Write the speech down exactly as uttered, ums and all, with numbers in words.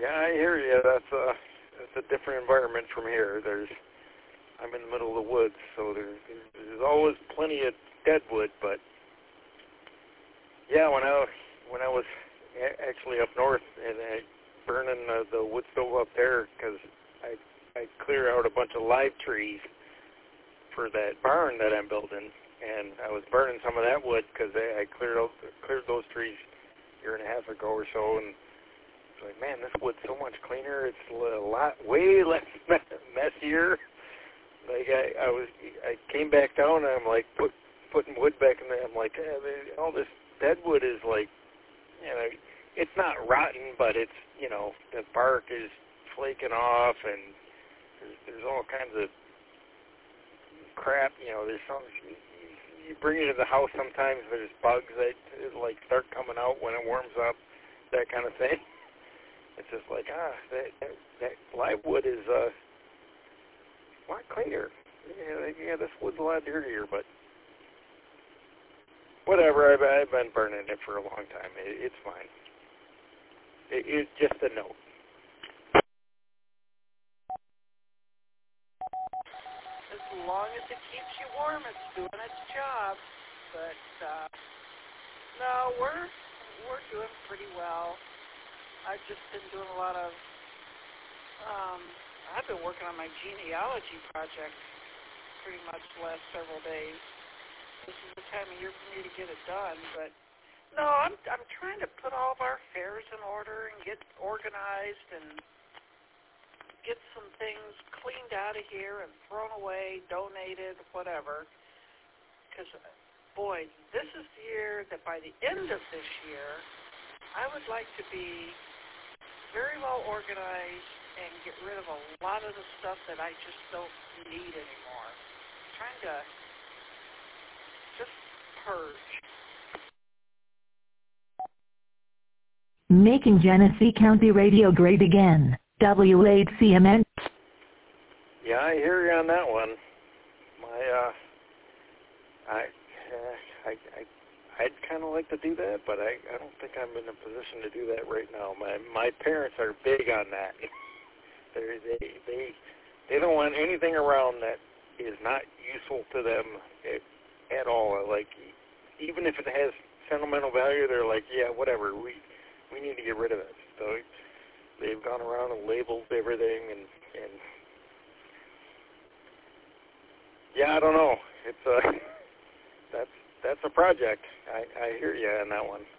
Yeah, I hear you. That's a that's a different environment from here. There's I'm in the middle of the woods, so there's there's always plenty of deadwood. But yeah, when I when I was actually up north and I burning uh, the wood stove up there, because I I clear out a bunch of live trees for that barn that I'm building, and I was burning some of that wood because I, I cleared out cleared those trees a year and a half ago or so, and it's like, man, this wood's so much cleaner. It's a lot way less messier. Like I, I was, I came back down and I'm like put, putting wood back in there. I'm like, eh, all this dead wood is like, you know, it's not rotten, but it's, you know, the bark is flaking off, and there's, there's all kinds of crap. You know, there's some. You bring it to the house sometimes. There's bugs that like start coming out when it warms up, that kind of thing. It's just like, ah, that, that, that live wood is uh, a lot cleaner. Yeah, yeah, this wood's a lot dirtier, but whatever. I've, I've been burning it for a long time. It, it's fine. It, it's just a note. As long as it keeps you warm, it's doing its job. But uh, no, we're we're doing pretty well. I've just been doing a lot of, um, I've been working on my genealogy project pretty much the last several days. This is the time of year for me to get it done, but no, I'm I'm trying to put all of our affairs in order and get organized and get some things cleaned out of here and thrown away, donated, whatever. Because, boy, this is the year that by the end of this year, I would like to be very well organized and get rid of a lot of the stuff that I just don't need anymore. I'm trying to just purge. Making Genesee County Radio great again. W eight C M N. Yeah, I hear you on that one. My, uh, I, uh, I, I I'd kind of like to do that, but I, I don't think I'm in a position to do that right now. My my parents are big on that. They're, they they they don't want anything around that is not useful to them at, at all. Like, even if it has sentimental value, they're like, yeah, whatever. We we need to get rid of it. So they've gone around and labeled everything, and and yeah, I don't know. It's a that's. That's a project. I, I hear you on that one.